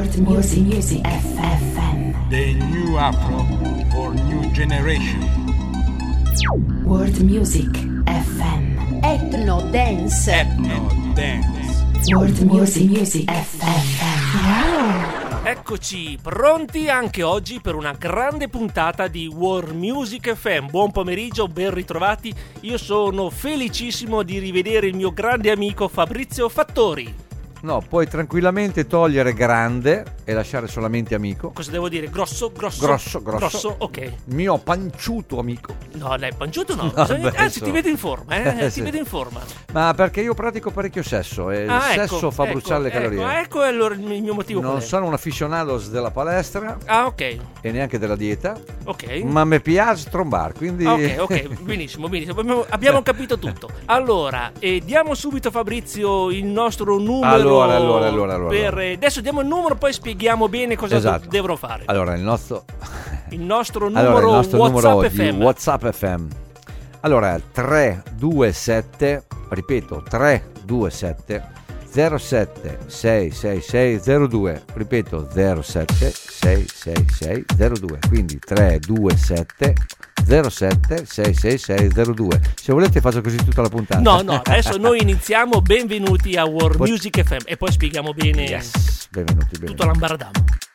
World Music FM. The new Afro for new generation. World Music FM. Ethno Dance. Ethno Dance. World Music FM. Wow. Eccoci pronti anche oggi per una grande puntata di World Music FM. Buon pomeriggio, ben ritrovati. Io sono felicissimo di rivedere il mio grande amico Fabrizio Fattori. No, puoi tranquillamente togliere grande e lasciare solamente amico. Cosa devo dire? Grosso? Grosso. Ok. Mio panciuto amico. No, dai, panciuto no. Adesso. Ti vedo in forma, Sì. Ti vedo in forma. Ma perché io pratico parecchio sesso e il sesso fa bruciare le calorie. Ecco allora il mio motivo. Non sono un aficionados della palestra. Ah, ok. E neanche della dieta. Ok. Ma mi piace trombar, quindi... Ok, benissimo. Abbiamo capito tutto. Allora, diamo subito a Fabrizio il nostro numero. Allora. Adesso diamo il numero, poi spieghiamo bene cosa devono fare. Allora, il nostro numero WhatsApp numero oggi, FM. WhatsApp FM. Allora, 327, ripeto, 327 07 66602, ripeto 07 66602, quindi 327 07 66602. Se volete faccio così tutta la puntata. No, adesso noi iniziamo. Benvenuti a World Music FM e poi spieghiamo bene benvenuti. tutto l'ambaradamo.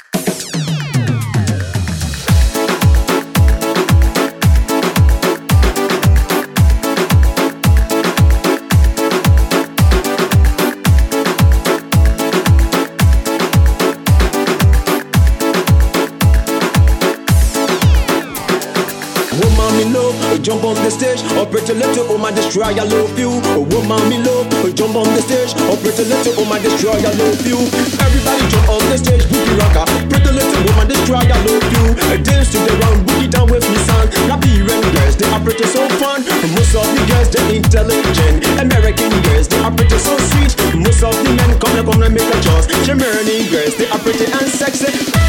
Jump on the stage, oh pretty little woman, destroy, I love you. Oh woman, me love, jump on the stage, oh pretty little woman, destroy, I love you. Everybody jump on the stage, boogie rocker. Pretty little woman, destroy, I love you. Dance to the round, boogie down with me, son. Nigerian girls, they are pretty so fun. Most of the girls, they're intelligent. American girls, they are pretty so sweet. Most of the men come and make a choice. Germany girls, they are pretty and sexy.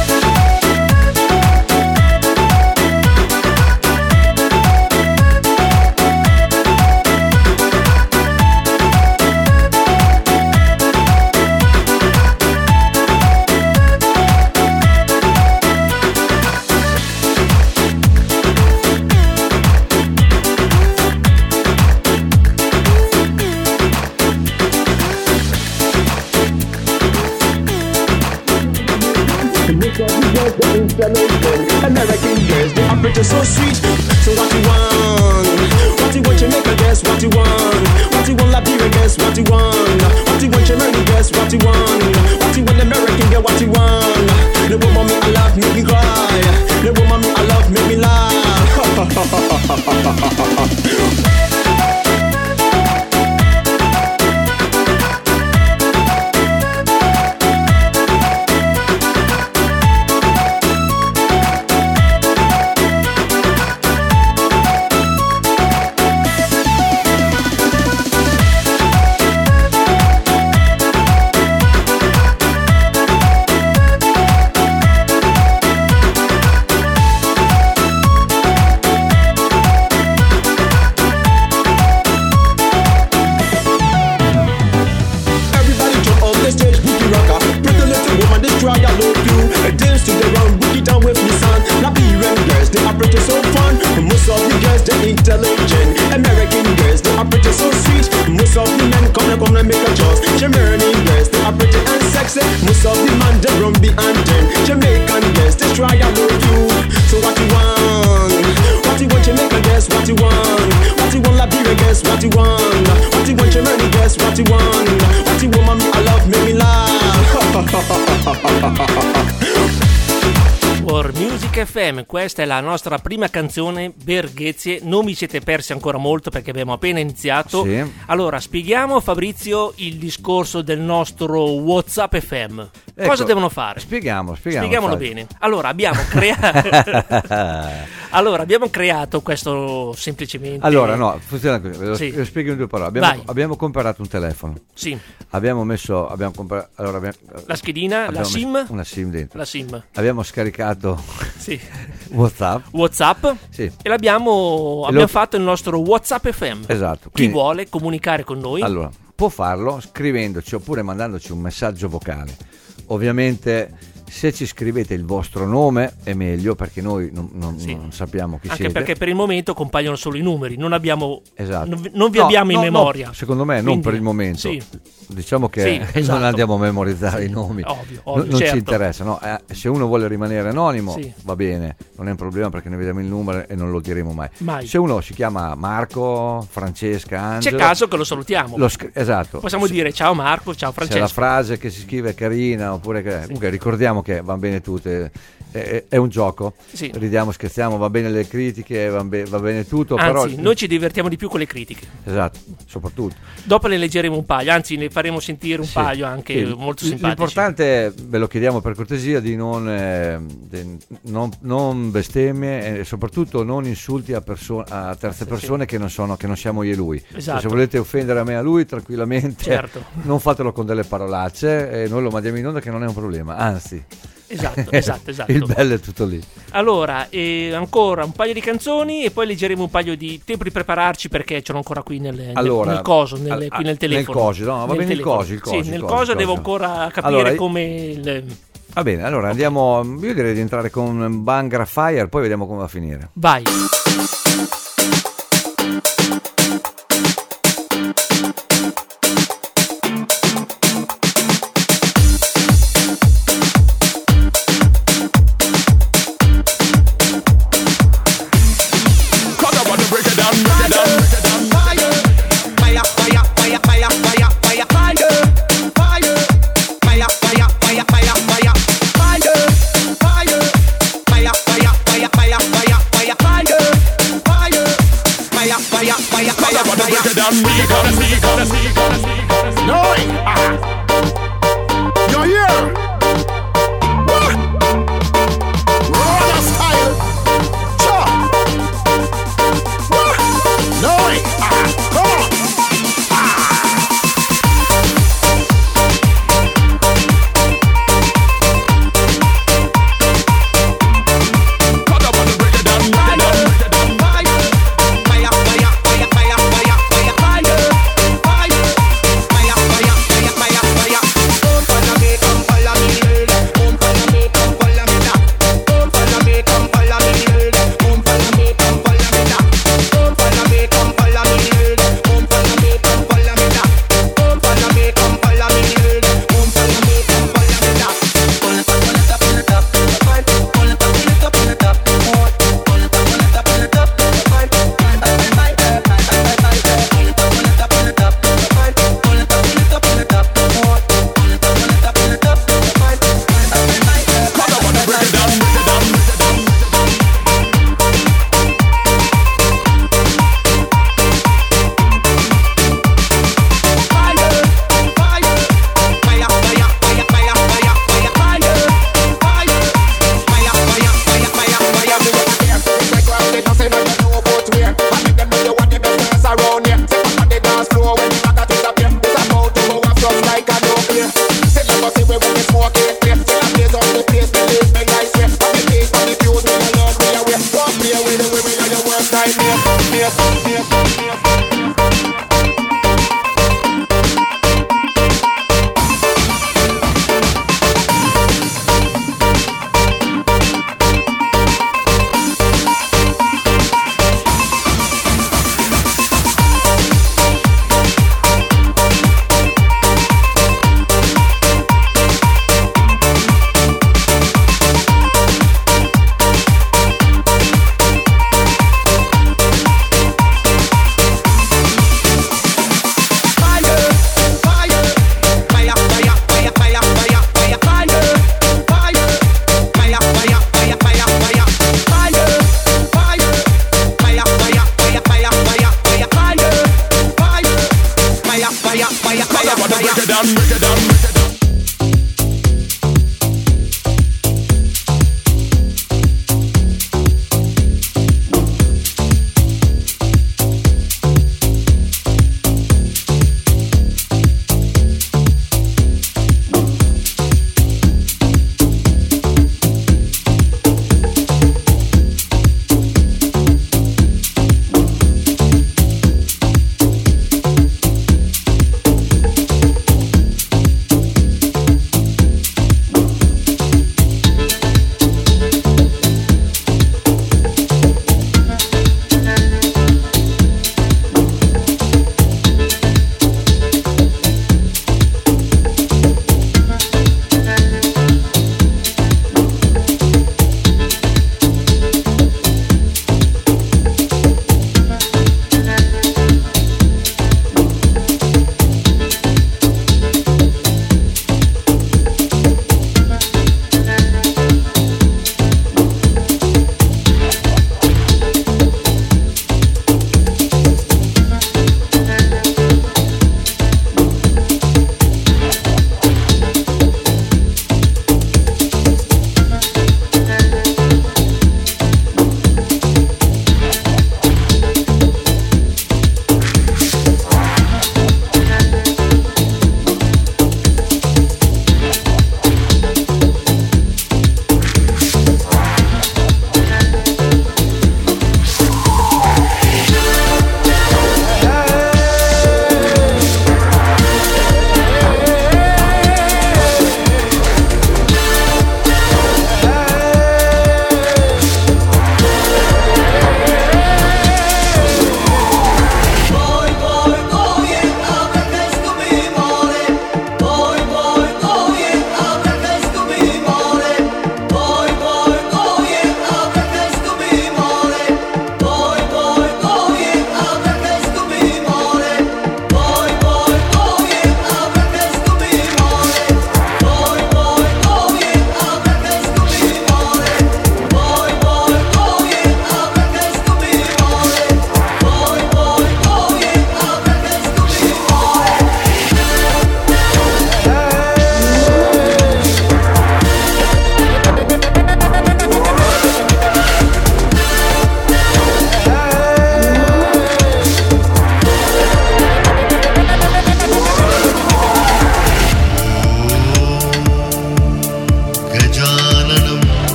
American girls, they are pretty so sweet. So what you want? What you want, Jamaica, guess what you want? What you want, Liberia, guess what you want? What you want, Germany, guess what you want? What you want, American girl, what you want? The woman me I love, make me cry. The woman me I love, make me laugh. FM, questa è la nostra prima canzone, Berghezie. Non vi siete persi ancora molto perché abbiamo appena iniziato. Sì. Allora, spieghiamo, Fabrizio, il discorso del nostro WhatsApp FM. Ecco, cosa devono fare? Spiegamolo bene. Allora, abbiamo creato questo semplicemente. Allora, no, funziona così. Lo Sì. spiego in due parole. Vai. Abbiamo comprato un telefono. Sì. Abbiamo comprato La schedina, la SIM. Una SIM dentro. La SIM. Abbiamo scaricato Sì. WhatsApp. Sì. Sì. E abbiamo fatto il nostro WhatsApp FM. Esatto. Chi Quindi, vuole comunicare con noi? allora, può farlo scrivendoci oppure mandandoci un messaggio vocale ovviamente se ci scrivete il vostro nome è meglio, perché noi non sappiamo chi anche siete. perché per il momento compaiono solo i numeri, non abbiamo Esatto. non vi abbiamo in memoria. No, secondo me non per il momento. Sì. Diciamo che Sì, esatto. non andiamo a memorizzare i nomi. Ovvio, non certo. ci interessa, no? Se uno vuole rimanere anonimo, Sì. va bene, non è un problema, perché noi vediamo il numero e non lo diremo mai. Mai. Se uno si chiama Marco, Francesca, Angelo, C'è caso che lo salutiamo. esatto. Possiamo dire ciao Marco, ciao Se la Francesco. frase che si scrive è carina, oppure comunque ricordiamo che va bene tutte, è un gioco. Sì. Ridiamo, scherziamo, va bene le critiche, va bene tutto. Anzi, però noi ci divertiamo di più con le critiche. esatto, soprattutto. Dopo ne leggeremo un paio, anzi ne faremo sentire un Sì. paio anche Sì. molto simpatici. L'importante, ve lo chiediamo per cortesia, di non bestemmie e soprattutto non insulti a terze persone che non siamo io e lui. Esatto. Se volete offendere a me e a lui, tranquillamente, Certo. non fatelo con delle parolacce e noi lo mandiamo in onda, che non è un problema, anzi. Esatto. Il bello è tutto lì. Allora, ancora un paio di canzoni e poi leggeremo un paio di tempo di prepararci, perché ce l'ho ancora qui nel coso, qui nel telefono. Nel coso, no, va Nel bene, telefono. il coso. Sì, nel coso devo ancora capire Allora, come va bene, allora andiamo, io direi di entrare con Bang Fire, poi vediamo come va a finire. Vai.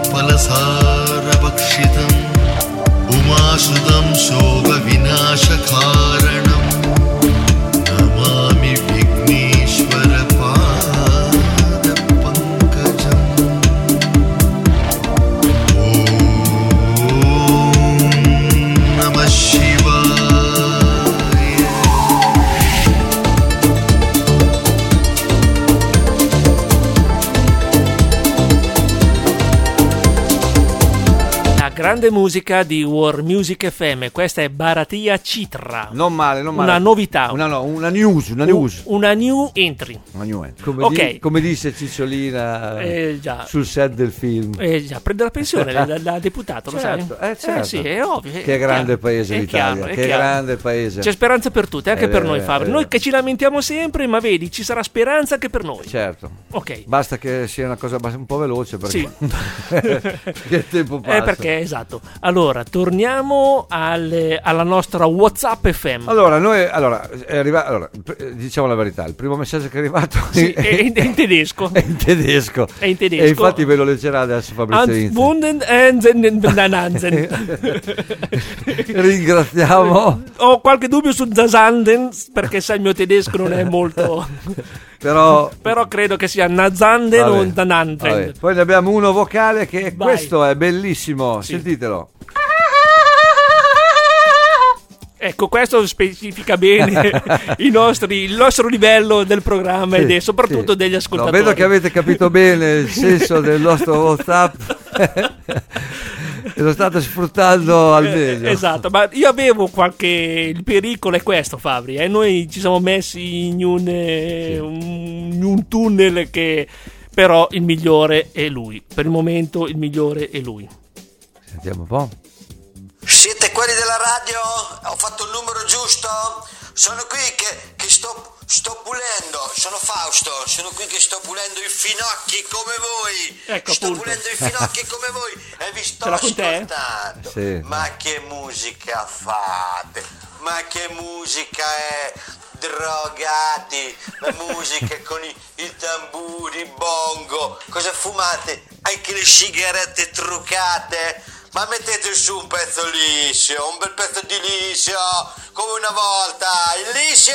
फलसारभक्षितम् उमासुदं शोकविनाशकारणम् नमामि विघ्नेश्वरपादपङ्कजम् ॐ नमः शिवाय। Grande musica di War Music FM, questa è Bharatiya Chitra. Non male, non male. Una novità. Una news. Una new entry. Una new entry. Ok. Come disse Cicciolina Già. sul set del film. Già, prende la pensione da deputato, Certo, lo sai? certo. Sì, è ovvio. Che grande paese è l'Italia, chiaro, che grande paese. C'è speranza per tutti, anche per noi, Fabri. vero. Noi che ci lamentiamo sempre, ma vedi, ci sarà speranza anche per noi. Certo. Ok. Basta che sia una cosa un po' veloce perché Sì. che il tempo passa. Perché, esatto. Allora, torniamo alla nostra WhatsApp FM. Allora, diciamo la verità, il primo messaggio che è arrivato Sì, è in tedesco. è in tedesco. È in tedesco. E infatti ve lo leggerà adesso Fabrizio Inzi. Ringraziamo. Ho qualche dubbio su Zazanden, perché sai il mio tedesco non è molto... Però credo che sia Nazanden o vabbè. Dananden. Poi ne abbiamo uno vocale che Vai. questo è bellissimo, Sì. sentitelo. Ecco, questo specifica bene il nostro livello del programma Sì, e soprattutto sì. degli No, ascoltatori. vedo che avete capito bene il senso del nostro WhatsApp e lo state sfruttando al meglio. Esatto, ma io avevo il pericolo è questo, Fabri, noi ci siamo messi in un tunnel che però il migliore è lui, per il momento il migliore è lui. Sentiamo un po'. Siete quelli della radio? Ho fatto il numero giusto? Sono qui che sto pulendo. Sono Fausto, sono qui che sto pulendo i finocchi come voi. Ecco, sto appunto. pulendo i finocchi come voi e vi sto Ce l'ha con te? ascoltando. Sì. Ma che musica fate? Ma che musica è? Drogati, la musica con i tamburi, il bongo. Cosa fumate? Anche le sigarette truccate? Ma mettete su un pezzo liscio, un bel pezzo di liscio, come una volta, il liscio!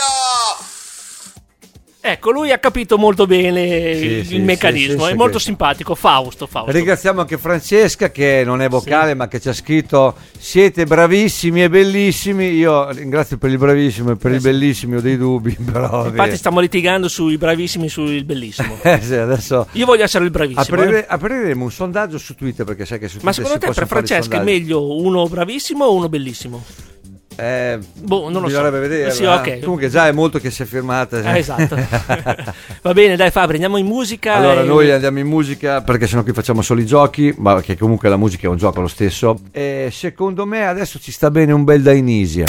Ecco, lui ha capito molto bene Sì, il sì, meccanismo, sì, è molto sì. simpatico, Fausto. Ringraziamo anche Francesca che non è vocale ma che ci ha scritto: siete bravissimi e bellissimi. Io ringrazio per il bravissimo e per il bellissimo, ho dei dubbi, però Infatti stiamo litigando sui bravissimi e sul bellissimo. sì, adesso Io voglio essere il bravissimo. apriremo un sondaggio su Twitter, perché sai che su Ma Twitter secondo te si per possono fare i Francesca è sondaggi. meglio uno bravissimo o uno bellissimo? Non lo so. Bisognerebbe vedere. Sì, ok. Comunque già è molto che si è firmata. Esatto. Va bene, dai Fabri, andiamo in musica. Allora noi andiamo in musica perché sennò qui facciamo solo i giochi, ma che comunque la musica è un gioco lo stesso. E secondo me adesso ci sta bene un bel Dainisia.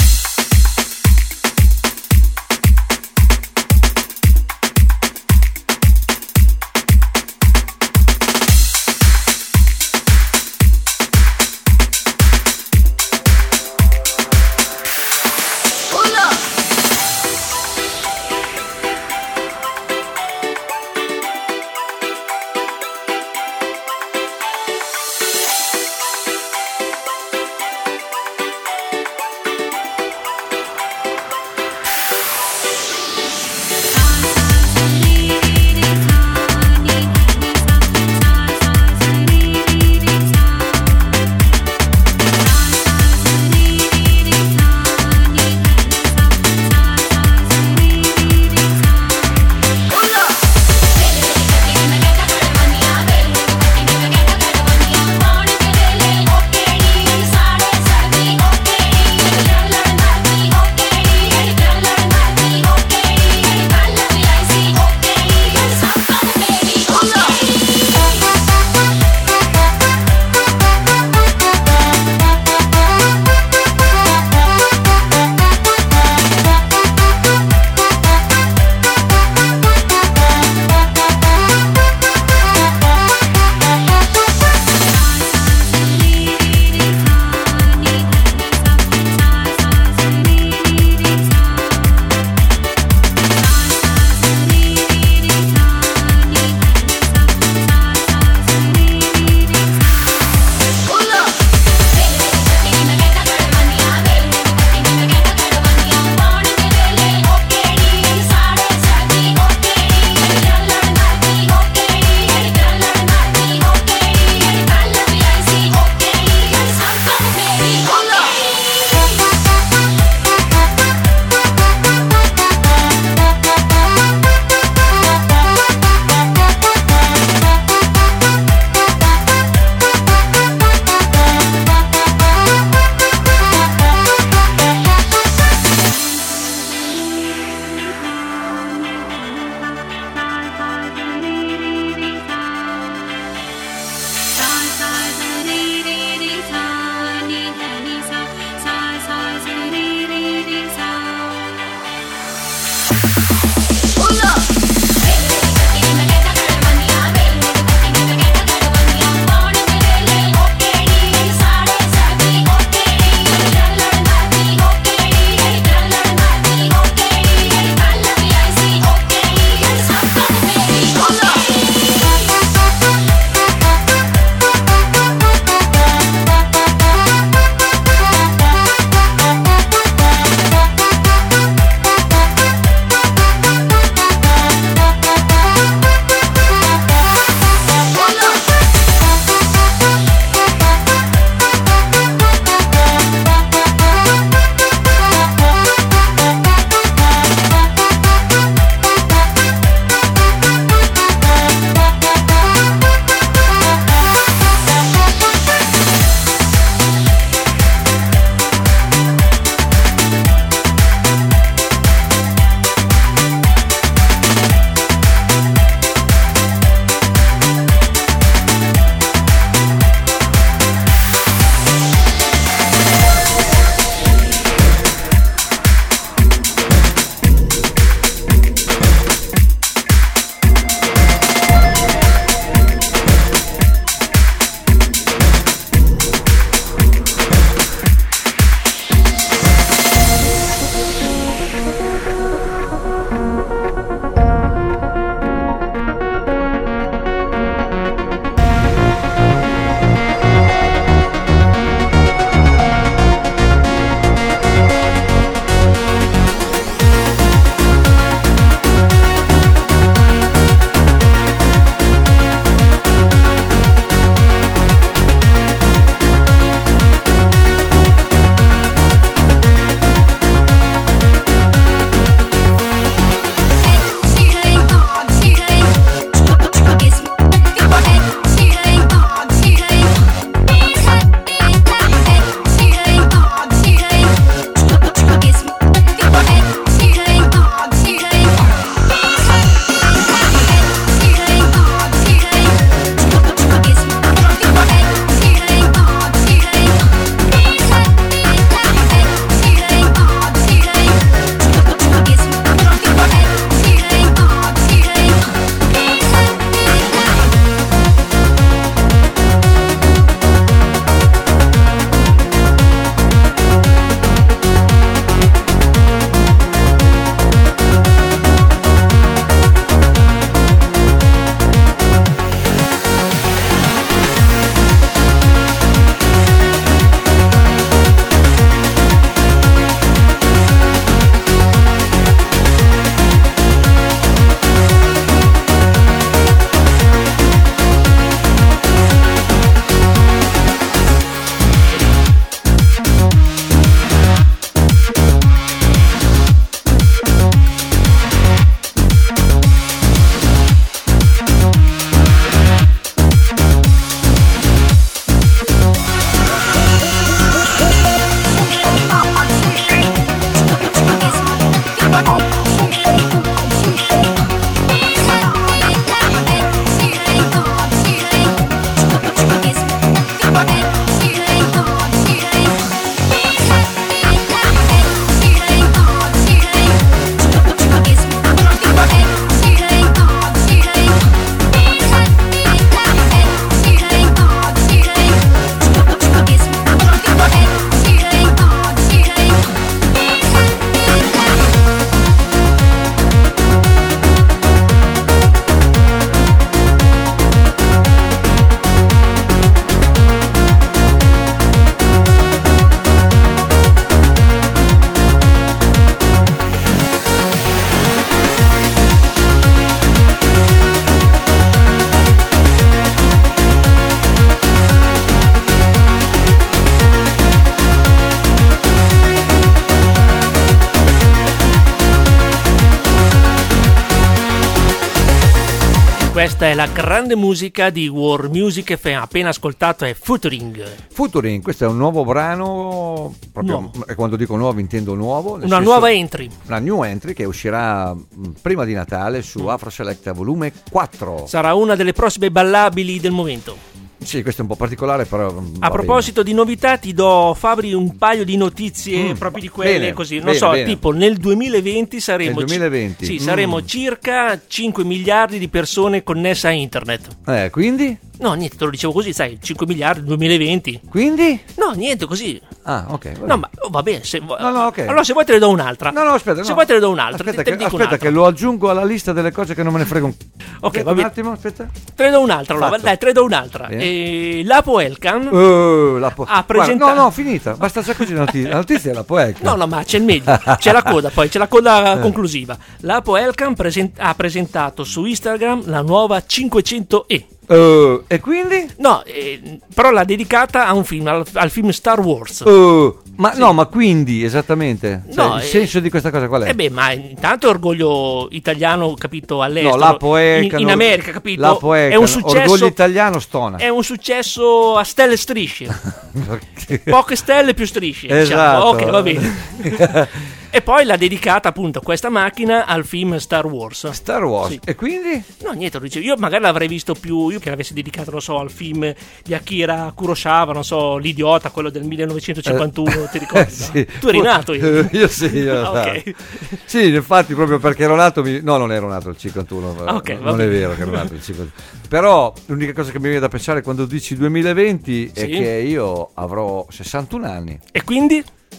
Questa è la grande musica di World Music FM. Appena ascoltato è Futuring. Futuring, questo è un nuovo brano, proprio, Nuovo. e quando dico nuovo intendo nuovo. nel Una senso- nuova entry. Una new entry che uscirà prima di Natale su Afro Selecta volume 4. Sarà una delle prossime ballabili del momento. Sì, questo è un po' particolare, però A proposito di novità, ti do, Fabri, un paio di notizie proprio di quelle bene, così. Non bene, so, bene. tipo nel 2020 saremo, Nel 2020? sì, saremo circa 5 miliardi di persone connesse a internet. Quindi? No, niente, te lo dicevo così, sai, 5 miliardi nel 2020. Quindi? No, niente, così. Ah, ok. vabbè. No, ma va bene. No, ok. Allora, se vuoi te ne do un'altra. No, aspetta. Se no. vuoi te ne do un'altra. Aspetta, te ne dico aspetta un'altra. che lo aggiungo alla lista delle cose che non me ne frega un... Ok, Aspetta va un bene. attimo, aspetta. Te ne do un'altra, allora. Fatto. Dai, te ne do un'altra. Bene. Lapo Elkan. Guarda, presentato- no, finita. Basta già così la notizia. La notizia è la poetica. No, ma c'è il meglio, c'è la coda poi, c'è la coda conclusiva. Lapo Elkan ha presentato su Instagram la nuova 500E. E quindi? No, però l'ha dedicata a un film, al film Star Wars. Ma quindi esattamente? Cioè, No, il senso di questa cosa qual è? Ma intanto è orgoglio italiano, capito, all'estero. No, Lapo Elkan, in America, capito? Lapo È Elkan, un successo. orgoglio italiano, stona. È un successo a stelle e strisce. Poche stelle più strisce. Esatto. Diciamo. Ok, va bene. E poi l'ha dedicata appunto questa macchina al film Star Wars. Star Wars. Sì. E quindi? No, niente, lo dicevo. Io magari l'avrei visto più. Io che l'avessi dedicato, non so, al film di Akira Kurosawa, non so, L'idiota, quello del 1951. Ti ricordi? Sì. Tu eri nato io. Io sì, io Ah, ok. Sì, infatti, proprio perché ero nato. No, non ero nato il 51. Ah, ok, va non è bene. vero che ero nato il 51. Però l'unica cosa che mi viene da pensare quando dici 2020 è Sì. che io avrò 61 anni. E quindi?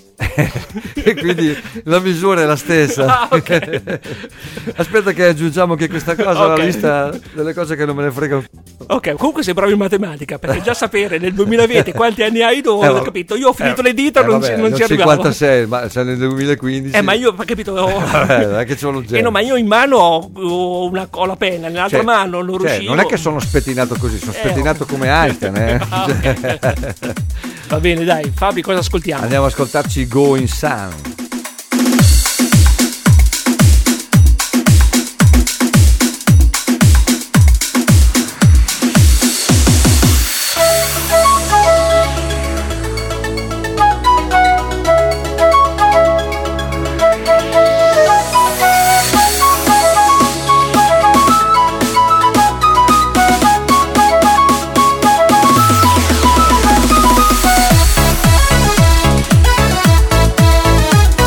E quindi la misura è la stessa. Ah, ok. Aspetta che aggiungiamo anche questa cosa alla Ok. lista delle cose che non me ne frega. Ok, comunque sei bravo in matematica, perché già sapere nel 2020 quanti anni hai tu, ho capito, io ho finito le dita, non ci arrivavo. 56, ma c'è nel 2015. Ma io, capito, non è che c'ho lo genio. no, ma io in mano ho la penna, nell'altra Cioè, mano non cioè, riuscivo. non è che sono spettinato così, sono spettinato come Einstein. Ah, ok. Va bene, dai, Fabri, cosa ascoltiamo? Andiamo ad ascoltarci Going Sun. Going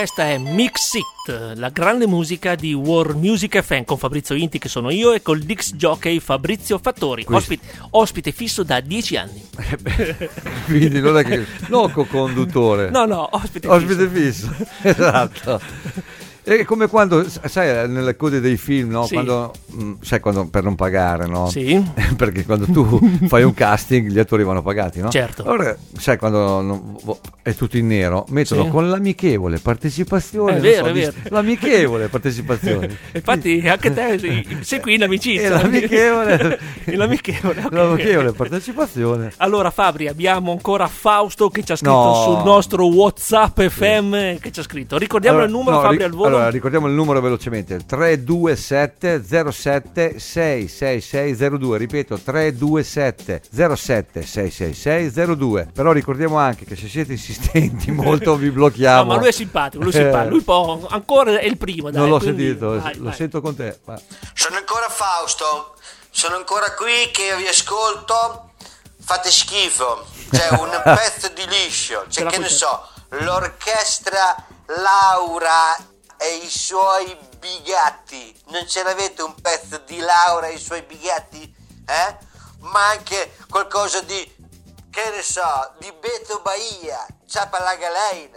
Questa è Mix It, la grande musica di World Music FM con Fabrizio Inti, che sono io, e col disc jockey Fabrizio Fattori, ospite fisso da 10 anni. Quindi non è che co-conduttore. No, ospite fisso. Esatto. È come quando, sai, nelle code dei film, no? Sì. Quando, sai, quando per non pagare, no? Sì. Perché quando tu fai un casting gli attori vanno pagati, no? Certo. Allora, sai, quando è tutto in nero, mettono con l'amichevole partecipazione. È vero. L'amichevole partecipazione. Infatti anche te sei qui in amicizia. L'amichevole partecipazione. Allora Fabri, abbiamo ancora Fausto che ci ha scritto sul nostro WhatsApp FM, che ci ha scritto. Ricordiamo il numero, Fabri, al volo. Allora, ricordiamo il numero velocemente: 327 07 66602. Ripeto, 327 07 66602. Però ricordiamo anche che se siete insistenti molto vi blocchiamo. No, ma lui è simpatico, lui può, ancora è il primo, dai. Non l'ho quindi, sentito, vai. sento con te. Va. Sono ancora Fausto, sono ancora qui che vi ascolto. Fate schifo, c'è un pezzo di liscio, cioè che ne so, l'orchestra Laura e i suoi bigatti. Non ce l'avete un pezzo di Laura e i suoi bigatti? Ma anche qualcosa di, che ne so, di Beto Bahia. Ciapa la galeina,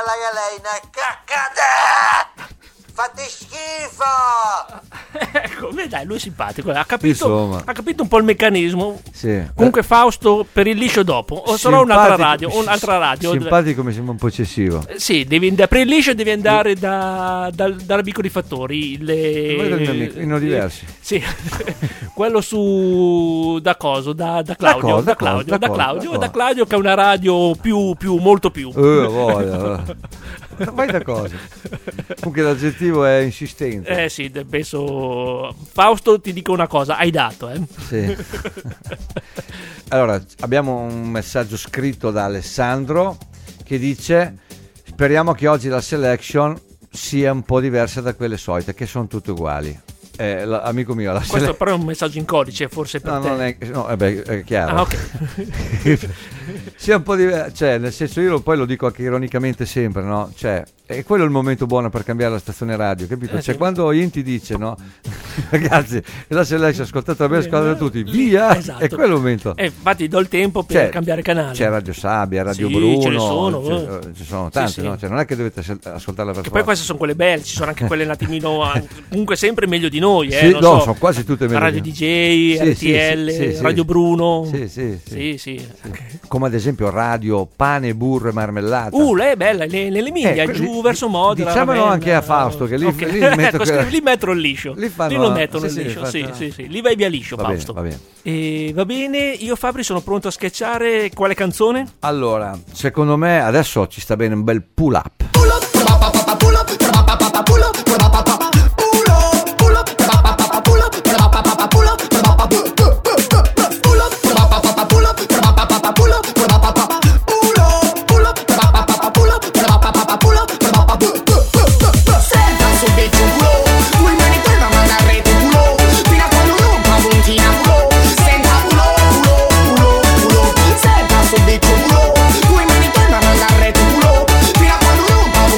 caccate! Fate schifo! Ecco, dai, lui è simpatico, ha capito un po' il meccanismo. Sì. Comunque Fausto, per il liscio dopo, o sarà un'altra radio. Simpatico, mi sembra un po' eccessivo. Sì, per il liscio devi andare dall'amico di Fattori. Ne ho diversi. Sì, quello da Claudio. Da Claudio, che è una radio molto più. Vai da cosa? Comunque l'aggettivo è insistente. Sì, penso. Fausto, ti dico una cosa, hai dato, Sì. Allora, abbiamo un messaggio scritto da Alessandro che dice: speriamo che oggi la selection sia un po' diversa da quelle solite, che sono tutte uguali. Amico mio, questo però è un messaggio in codice, forse per te. È chiaro. Ok. Sia un po' diverso, cioè, nel senso, io poi lo dico anche ironicamente sempre, no? Cioè, è quello il momento buono per cambiare la stazione radio, capito? Cioè, sì. Quando Inti dice, no? Ragazzi, la selezione ascoltate bene, ascoltate tutti, via! Esatto. È quello il momento. Infatti do il tempo per cambiare canale. C'è Radio Sabbia, Radio Bruno, ce ne sono, ci sono tante, sì. no? Cioè, non è che dovete ascoltarla per forza. Poi queste sono quelle belle, ci sono anche quelle un attimino, comunque sempre meglio di noi, Sì, sono quasi tutte meglio. Radio DJ, RTL, Radio Bruno. Sì. Come ad esempio Radio Pane, Burro e Marmellata. Lei è bella, nelle Emilia, giù verso Modena. Diciamolo anche a Fausto, che lì lì mettono il liscio. Lì lo mettono il liscio, sì. Lì vai via liscio, Fausto. Va bene. E va bene, io Fabri sono pronto a sketchare quale canzone? Allora, secondo me adesso ci sta bene un bel pull up. Fino a quando rompa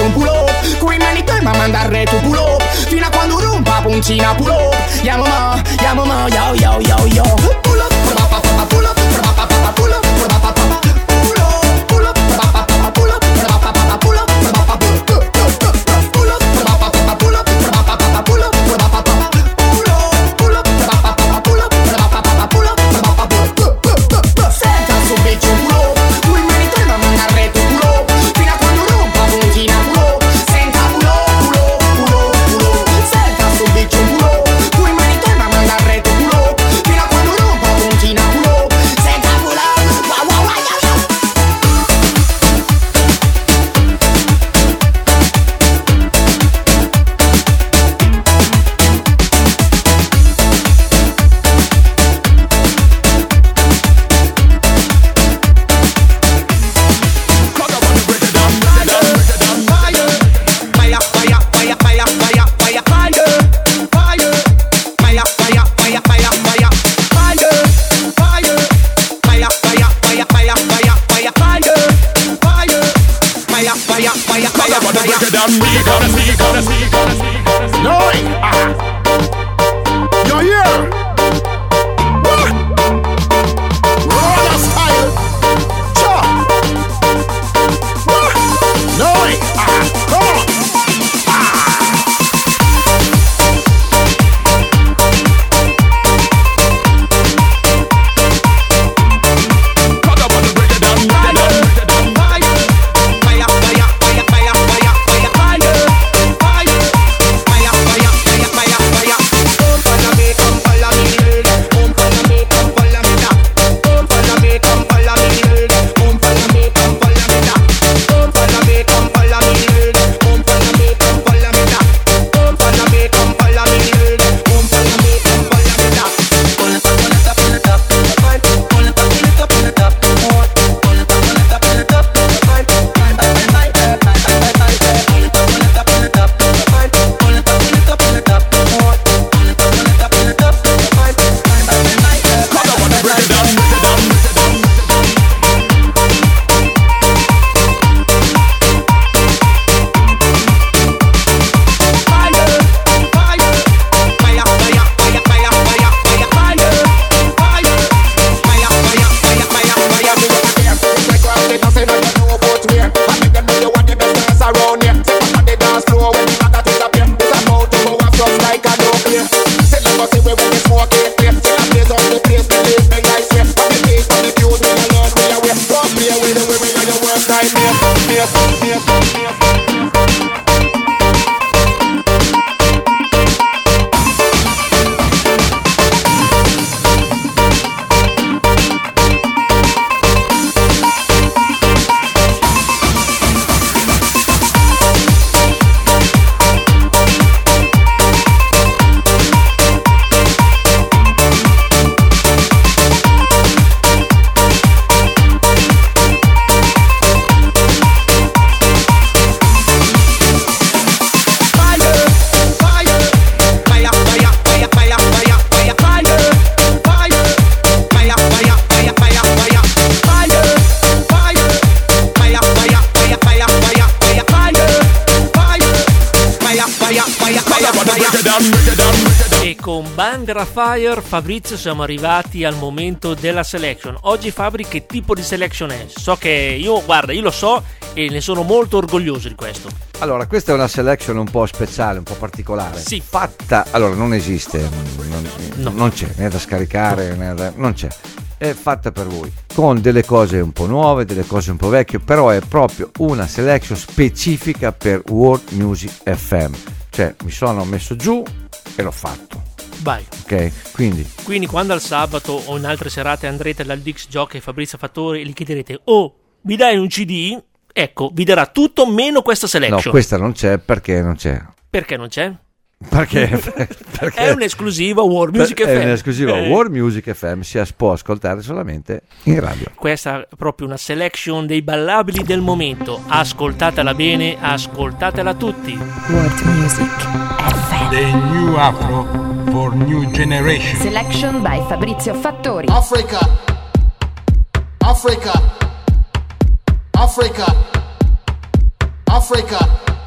un pull up. Qui me li torna a mandare tu pull up. Fino a quando rompa puncina pull up. Yo, yo, yo, yo. Pull up, pull up, pull up, pull up, pull up, pull up, pull up, pull up, pull up. E con Bandera Fire, Fabrizio, siamo arrivati al momento della selection. Oggi, Fabri, che tipo di selection è? So che io lo so e ne sono molto orgoglioso di questo. Allora, questa è una selection un po' speciale, un po' particolare. Sì. Fatta, allora non esiste, non c'è, né da scaricare, non c'è. È fatta per voi, con delle cose un po' nuove, delle cose un po' vecchie, però è proprio una selection specifica per World Music FM. Cioè, mi sono messo giù e l'ho fatto. Vai. Ok, quindi quando al sabato o in altre serate andrete dal Dix Jockey Fabrizio Fattori e gli chiederete: oh, mi dai un CD? Ecco, vi darà tutto meno questa selection. no, questa non c'è perché non c'è. Perché non c'è? Perché è un'esclusiva World Music FM. È un'esclusiva World Music FM, si può ascoltare solamente in radio. Questa è proprio una selection dei ballabili del momento. Ascoltatela bene, ascoltatela tutti. World Music FM. The new Afro for new generation. Selection by Fabrizio Fattori. Africa, Africa, Africa, Africa.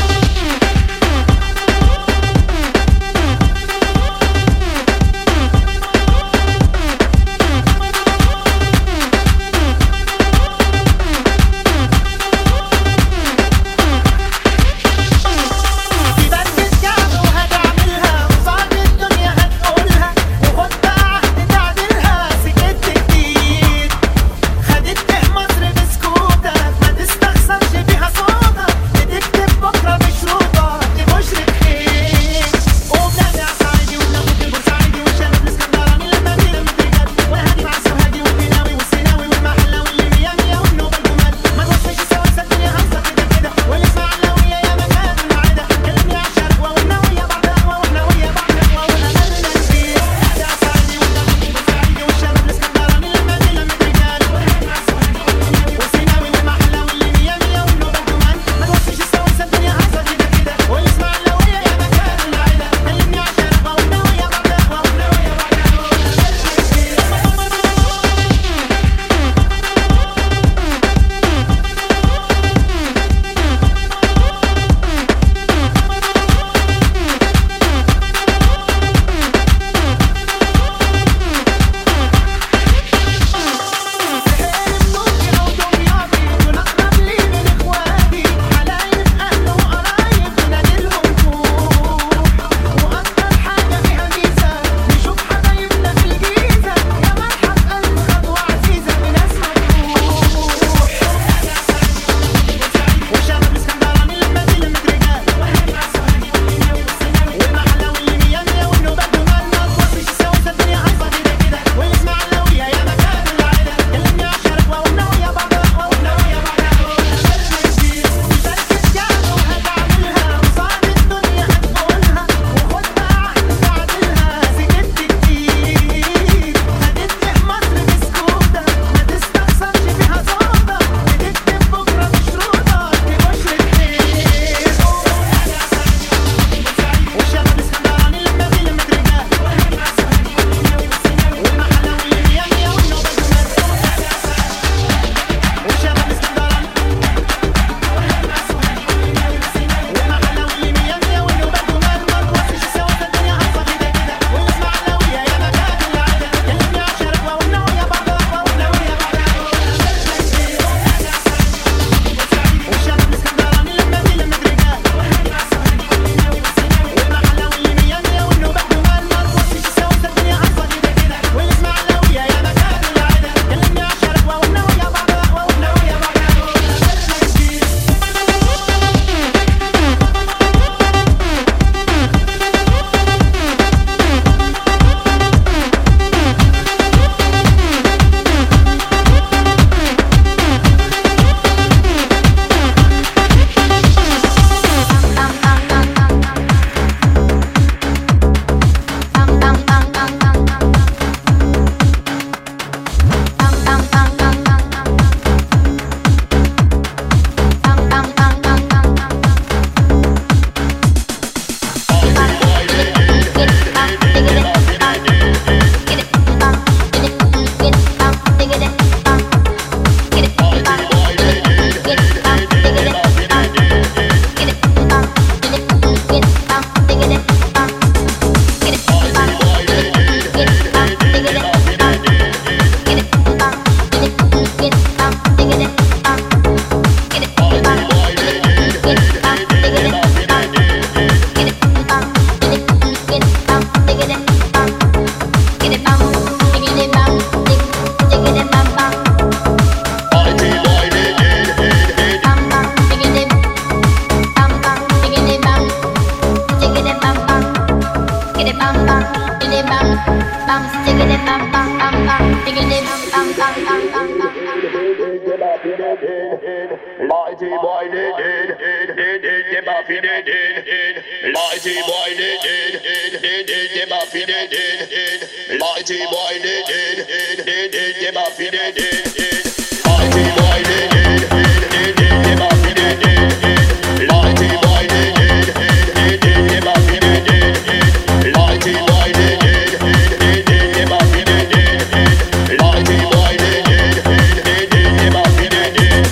Mighty boy did Buffy did. Mighty boy did Buffy did. Mighty boy did Buffy did. Mighty boy did Buffy did. Mighty boy did Buffy did. Mighty boy did Buffy did.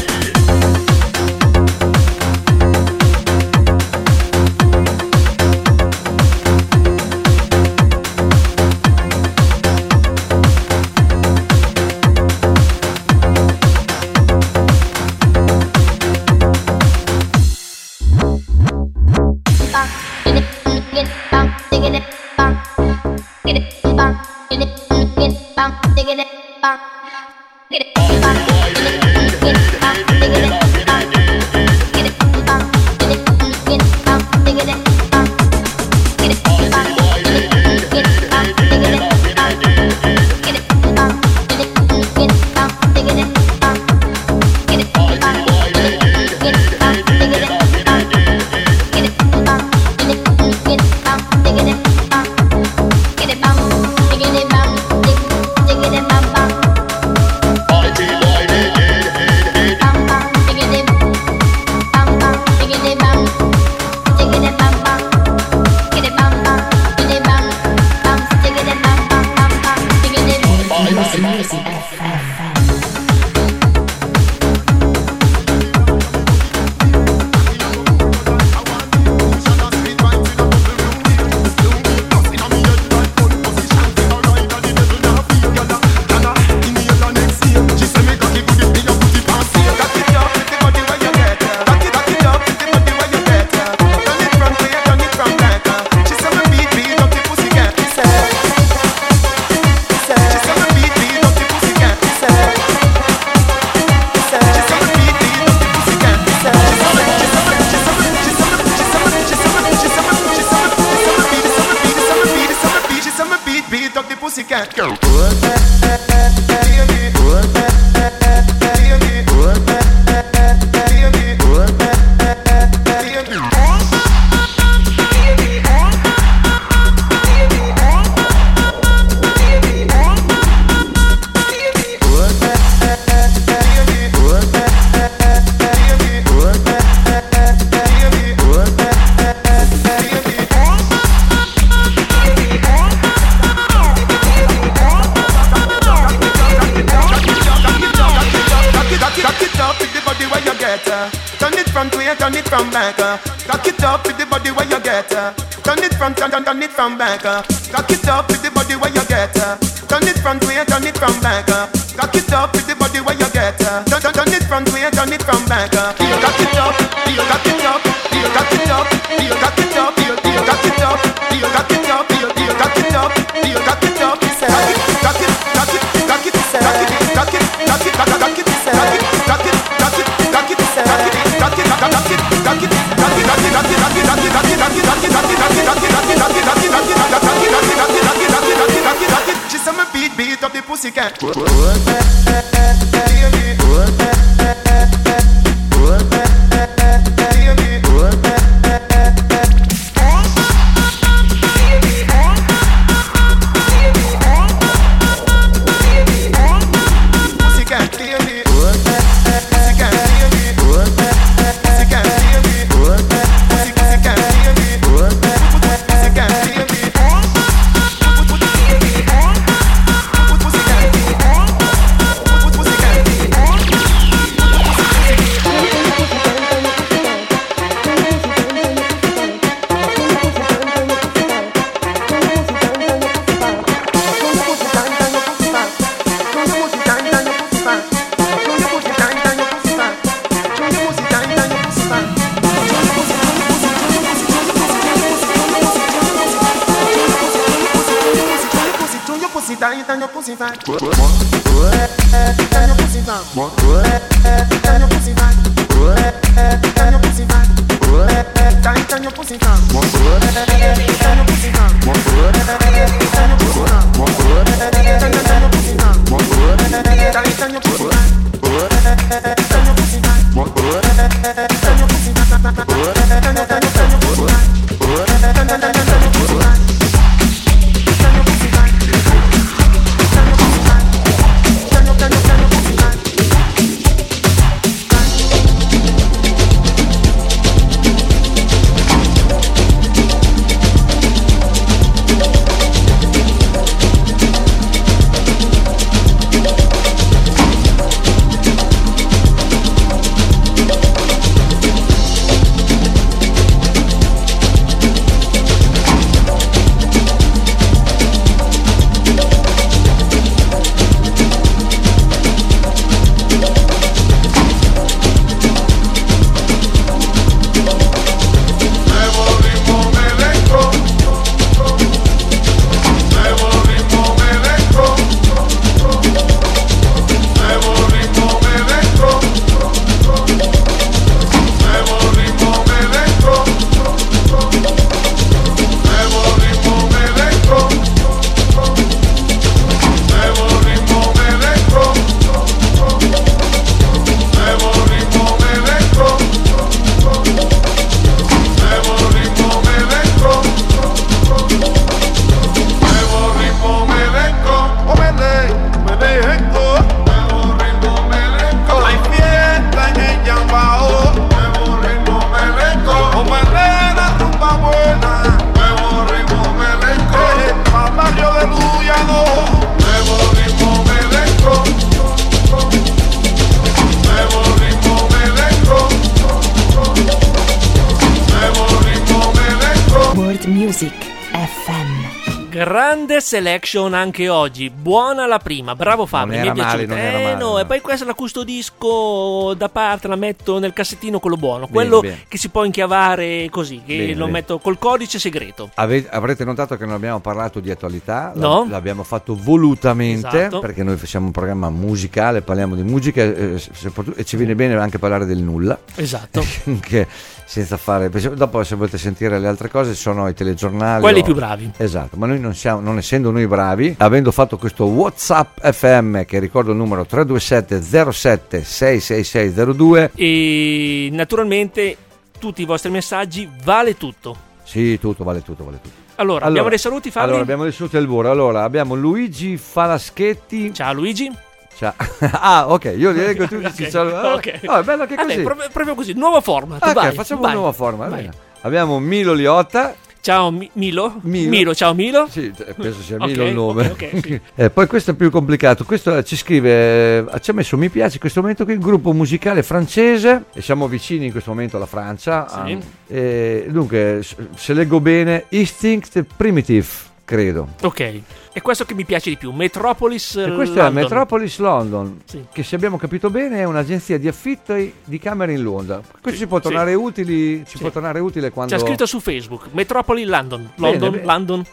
From back, cock it up with the body where you get. Turn it front way, turn it from back. Cock it up with the body where you get. Turn it front way, turn it from back. You cock it up, you cock it up, you cock it up, you cock it up, you cock it up, you cock it up, you cock it up, you cock it up. Cock it, cock it, cock it, cock it, cock it, cock it, cock it, cock it, cock it, cock it, cock it, cock it, cock it, cock it, cock it. She said me beat up the pussycat. tight and your pussy fat. And your pussy fat. And your pussy fat. And your pussy fat. Tight and your pussy fat. And your pussy fat. And your pussy fat. And your pussy fat. Tight and your pussy fat. And your pussy fat. And your pussy fat. Grande selection anche oggi, buona la prima, bravo Fabri, mi è piaciuta. No, e poi questa la custodisco da parte, la metto nel cassettino quello buono, quello che si può inchiavare così, che lo metto col codice segreto. Avrete notato che non abbiamo parlato di attualità, no? L'abbiamo fatto volutamente, esatto, perché noi facciamo un programma musicale, parliamo di musica e ci viene bene anche parlare del nulla. Esatto. Che senza fare, dopo se volete sentire le altre cose sono i telegiornali, quelli più bravi. Esatto, ma noi non essendo noi bravi, avendo fatto questo WhatsApp FM, che ricordo il numero 327 07 66602, e naturalmente tutti i vostri messaggi, vale tutto. Sì, tutto, vale tutto. Allora, abbiamo dei saluti, Fabri? Allora, abbiamo dei saluti al burro. Allora, abbiamo Luigi Falaschetti. Ciao Luigi. Ciao. Ah, ok, io direi che tu dici ciao. Ok. Oh, è bello che così. Proprio così, nuova format. Ok, vai, facciamo vai. una nuova forma. Abbiamo Milo Liotta. Ciao Milo, ciao Milo. Sì, penso sia Milo il nome. Okay, sì. Poi questo è più complicato. Questo ci scrive, ci ha messo mi piace in questo momento qui il gruppo musicale francese, e siamo vicini in questo momento alla Francia. Sì. Dunque, se leggo bene, Instinct Primitive, credo. Ok. E questo che mi piace di più, Metropolis e questo London. È Metropolis London, sì, che se abbiamo capito bene è un'agenzia di affitto di camere in Londra. Questo ci può tornare utile, può tornare utile quando... C'è scritto su Facebook, Metropolis London. London.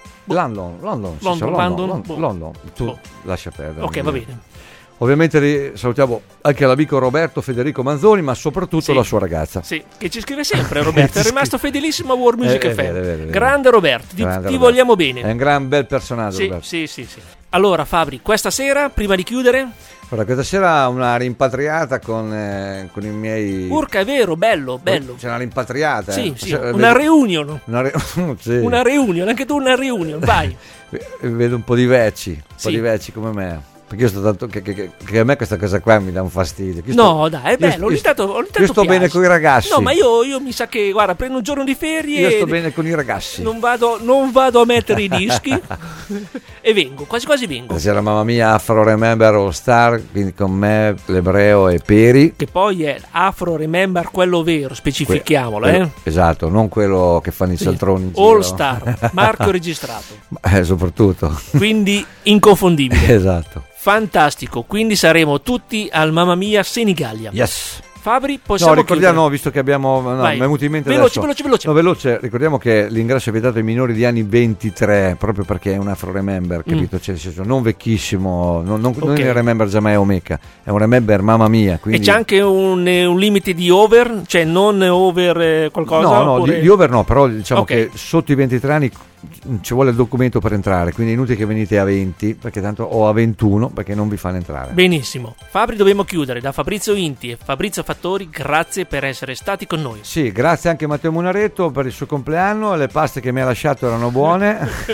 Tu lascia perdere. Ok, va bene. Ovviamente salutiamo anche l'amico Roberto Federico Manzoni, ma soprattutto la sua ragazza. Sì, che ci scrive sempre Roberto, è rimasto fedelissimo a War Music FM. Vero. Grande Roberto, ti vogliamo bene. È un gran bel personaggio, Roberto. Sì. Allora Fabri, questa sera, prima di chiudere... Allora, questa sera una rimpatriata con i miei... Urca, è vero, bello. C'è una rimpatriata. Sì, una reunion. Sì. Una reunion, anche tu una reunion, vai. Vedo un po' di vecchi, come me. Perché io sto tanto che a me questa cosa qua mi dà un fastidio. Dai, è bello. Ogni tanto io sto bene con i ragazzi. No, ma io mi sa che, guarda, prendo un giorno di ferie. Io sto bene con i ragazzi. Non vado a mettere i dischi e vengo, quasi vengo. C'era Mamma Mia Afro Remember All Star, quindi con me, l'Ebreo e Peri. Che poi è Afro Remember quello vero, specifichiamolo. Esatto, non quello che fanno i saltroni. All Star, marchio registrato. Soprattutto. Quindi inconfondibile. Esatto. Fantastico, quindi saremo tutti al Mamma Mia Senigallia. Yes. Fabri, possiamo ricordiamo, visto che abbiamo... mi è venuto in mente veloce. Veloce, ricordiamo che l'ingresso è vietato ai minori di anni 23, proprio perché è un Afro Remember, capito? Cioè, non vecchissimo, non il Remember Jamaica Omega, è un Remember Mamma Mia. Quindi... E c'è anche un limite di over, cioè non over qualcosa? No, di over no, però diciamo che sotto i 23 anni ci vuole il documento per entrare, quindi è inutile che venite a 20, perché tanto o a 21, perché non vi fanno entrare. Benissimo. Fabri, dobbiamo chiudere. Da Fabrizio Inti e Fabrizio Fattori, grazie per essere stati con noi. Sì, grazie anche a Matteo Munaretto per il suo compleanno, le paste che mi ha lasciato erano buone.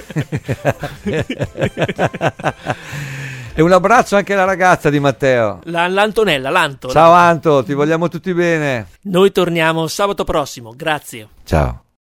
E un abbraccio anche alla ragazza di Matteo, l'Antonella, l'Anto. Ciao Anto, ti vogliamo tutti bene. Noi torniamo sabato prossimo, grazie. Ciao.